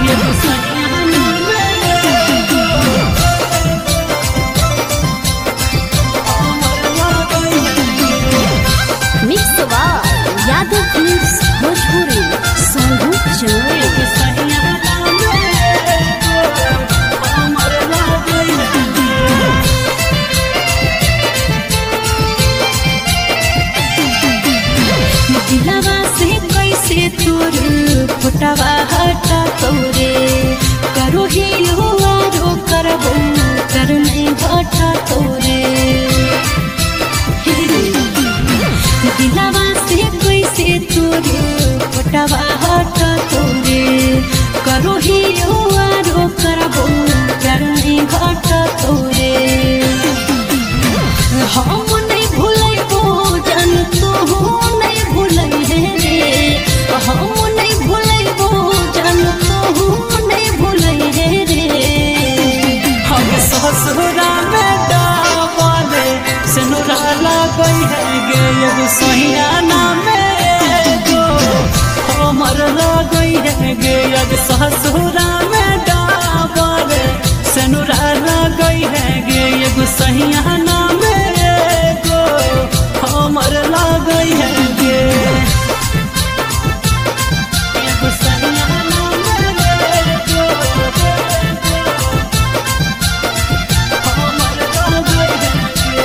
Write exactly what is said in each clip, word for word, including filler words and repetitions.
एगो सैया नाम एगो हमर लागई है। मिक्सवा यादव फिल्म्स भोजपुरी सोनू चौरे एगो सैया नाम एगो हमर लागई है। दिलवा से कैसे तोर फुटवा हटा तोरे करो ही आरो करबो कर नहीं घटा तोरे दिलवा से कैसे तोर फुटवा हटा तोरे करो ही आरो करबो कर नहीं घटा तोरे हम नहीं भूलैबो जान तू नहीं भूलै हे रे हम नहीं भूलैबो जान तू नहीं भूलै हे रे हम ससुरा में डाले सिनुरा लागई है गे एगो सैया नाम एगो हमर लागई है गे एगो ससुरा में डाले सिनुरा लागई है गे एगो सैया नाम एगो हमर लागई है गे एगो सैया नाम एगो हमर लागई है गे।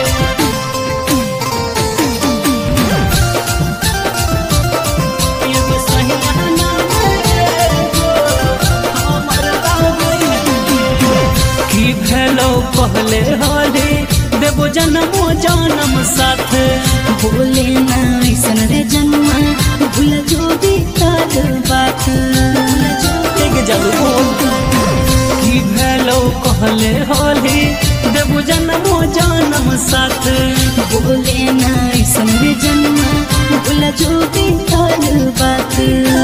एगो सैया नाम एगो हमर लागई है गे। की भेलो पहले होले देवो जन्मो जन्म साथ बोले ना ऐसन रे जन्मा भूल जो बीतल बात एक जल की भेलो कहले होले देवो जन्मो जन्म साथ बोले ना ऐसन रे जन्मा भूल जो बीतल बात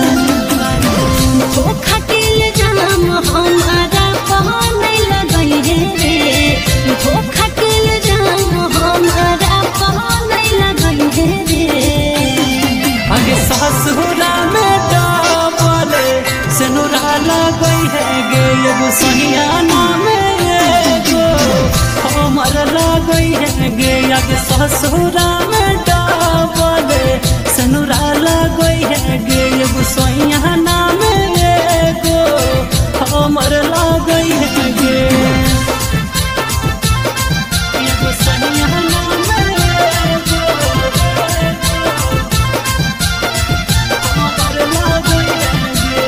धोखा दिल जाम हमारा पहन नहीं लगई है रे धोखा दिल जाम हमारा पहन नहीं लगई है रे आगे ससुरा में डाले सिनुरा लागई है गे एगो सैया नाम एगो हमर लागई है गे आगे ससुरा में डाले सिनुरा लागई है गे एगो सैया नाम एगो हमर लागई है गे एगो सैया नाम एगो हमर लागई है गे।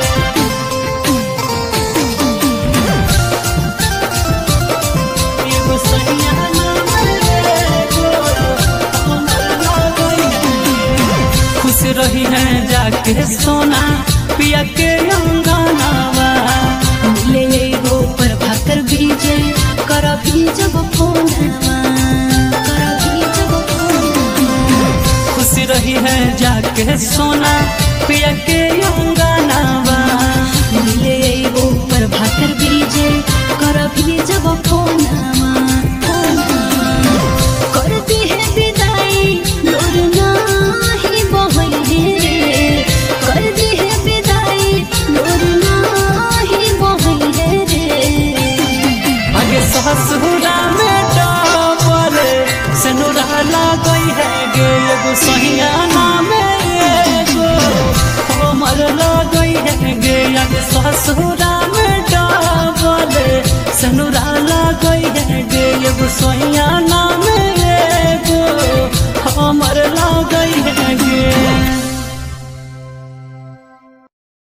एगो सैया नाम एगो हमर लागई है गे। खुश रही है जाके सोना पिया के अंगनावा मिले गो पर भाकर बीजे कर भी जब फोनवा कर भी जब फोनवा खुश रही है जाके सोना पिया के अंगनावा मिले गो पर भाकर बीजे कर भी जब फोनवा कर दी है विदाई लोर नाही बहई रे कर दी है विदाई लोर नाही बहई रे आगे ससुरा में डाले सिनुरा लागई है गे एगो सैया नाम एगो हमर लागई है गे आगे ससुरा